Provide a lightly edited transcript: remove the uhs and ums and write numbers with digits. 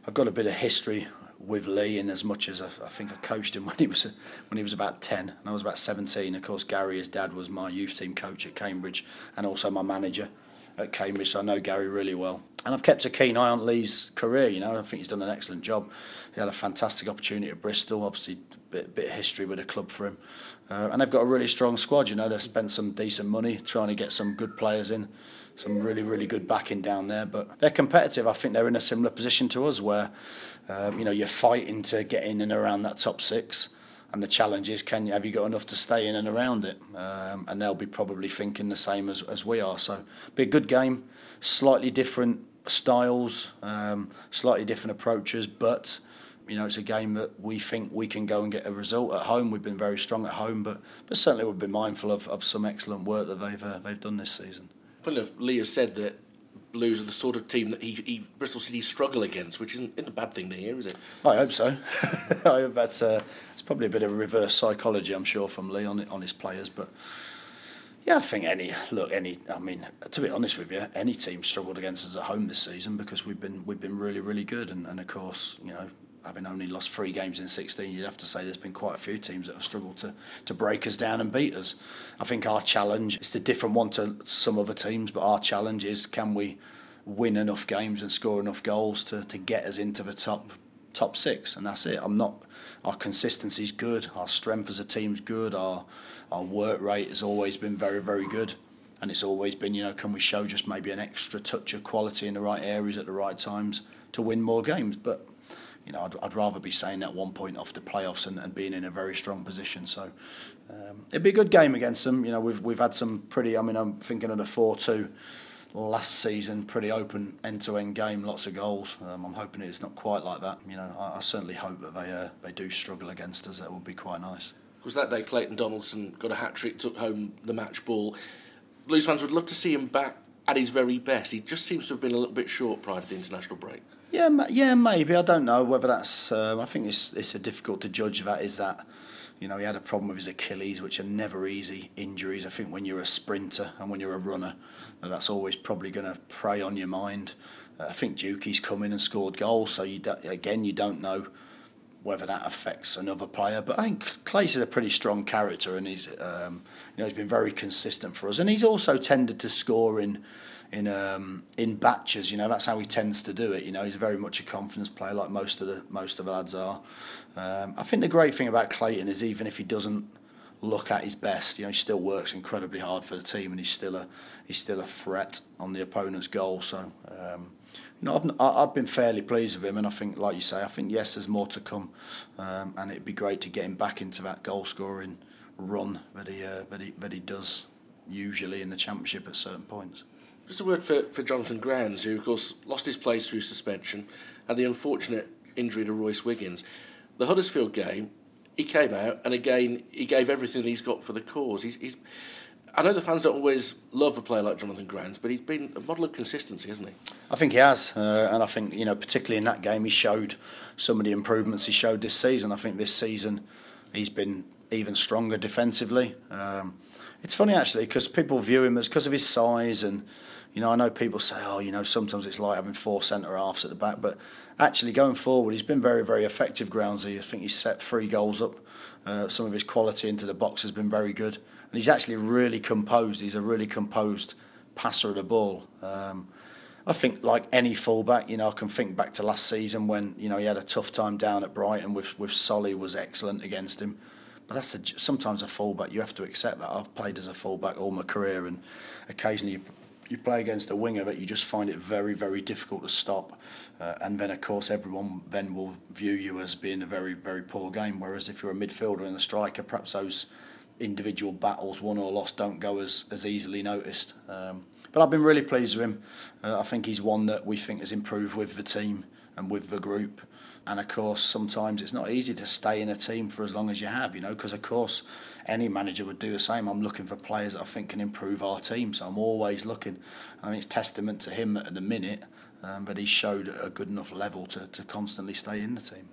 I've got a bit of history with Lee, in as much as I think I coached him when he was about 10 and I was about 17. Of course, Gary, his dad, was my youth team coach at Cambridge and also my manager at Cambridge, so I know Gary really well. And I've kept a keen eye on Lee's career. I think he's done an excellent job. He had a fantastic opportunity at Bristol, obviously a bit of history with the club for him. And they've got a really strong squad. They've spent some decent money trying to get some good players in, some really, really good backing down there. But they're competitive. I think they're in a similar position to us where, you're fighting to get in and around that top six. And the challenge is, have you got enough to stay in and around it? And they'll be probably thinking the same as we are. So be a good game, slightly different styles, slightly different approaches, but it's a game that we think we can go and get a result at home. We've been very strong at home, but certainly we've been mindful of some excellent work that they've done this season. Funny enough, Lee has said that Blues are the sort of team that Bristol City struggle against, which isn't a bad thing to hear, is it? I hope so. I hope that's it's probably a bit of reverse psychology, I'm sure, from Lee on his players, but. Yeah, I think to be honest with you, any team struggled against us at home this season because we've been really, really good, and of course, having only lost 3 games in 16, you'd have to say there's been quite a few teams that have struggled to break us down and beat us. I think our challenge is a different one to some other teams, but our challenge is, can we win enough games and score enough goals to get us into the top 6, and that's it. Our consistency's good, our strength as a team's good, our work rate has always been very, very good, and it's always been, can we show just maybe an extra touch of quality in the right areas at the right times to win more games? But I'd rather be saying that 1 point off the playoffs and being in a very strong position. So it'd be a good game against them. We've had some pretty. I'm thinking of the 4-2 last season, pretty open end-to-end game, lots of goals. I'm hoping it's not quite like that. I certainly hope that they do struggle against us. That would be quite nice. Because that day Clayton Donaldson got a hat-trick, took home the match ball. Blues fans would love to see him back at his very best. He just seems to have been a little bit short prior to the international break. Yeah, maybe. I don't know whether that's. I think it's difficult to judge that. Is that, he had a problem with his Achilles, which are never easy injuries. I think when you're a sprinter and when you're a runner, that's always probably going to prey on your mind. I think Dukey's come in and scored goals, so you don't know whether that affects another player. But I think Clace is a pretty strong character, and he's been very consistent for us, and he's also tended to score in batches. That's how he tends to do it. He's very much a confidence player, like most of the lads are. I think the great thing about Clayton is, even if he doesn't look at his best, he still works incredibly hard for the team, and he's still a threat on the opponent's goal. So I've been fairly pleased with him, and I think, like you say, yes, there's more to come, and it'd be great to get him back into that goal scoring run that he does usually in the Championship at certain points. Just a word for Jonathan Grounds, who of course lost his place through suspension, had the unfortunate injury to Royce Wiggins. The Huddersfield game, he came out and again he gave everything he's got for the cause. I know the fans don't always love a player like Jonathan Grounds, but he's been a model of consistency, hasn't he? I think he has, and I think particularly in that game he showed some of the improvements he showed this season. I think this season he's been even stronger defensively. It's funny actually, because people view him as, because of his size, and I know people say, sometimes it's like having 4 centre halves at the back, but actually going forward he's been very, very effective, Groundsy. I think he's set 3 goals up. Some of his quality into the box has been very good, and he's actually really composed. He's a really composed passer of the ball. I think, like any fullback, I can think back to last season when he had a tough time down at Brighton with Solly was excellent against him. But sometimes a fullback, you have to accept that. I've played as a fullback all my career, and occasionally you play against a winger that you just find it very, very difficult to stop. And then, of course, everyone then will view you as being a very, very poor game. Whereas if you're a midfielder and a striker, perhaps those individual battles, won or lost, don't go as easily noticed. But I've been really pleased with him. I think he's one that we think has improved with the team and with the group. And of course, sometimes it's not easy to stay in a team for as long as you have, because of course any manager would do the same. I'm looking for players that I think can improve our team, so I'm always looking. I think it's testament to him at the minute, but he showed a good enough level to constantly stay in the team.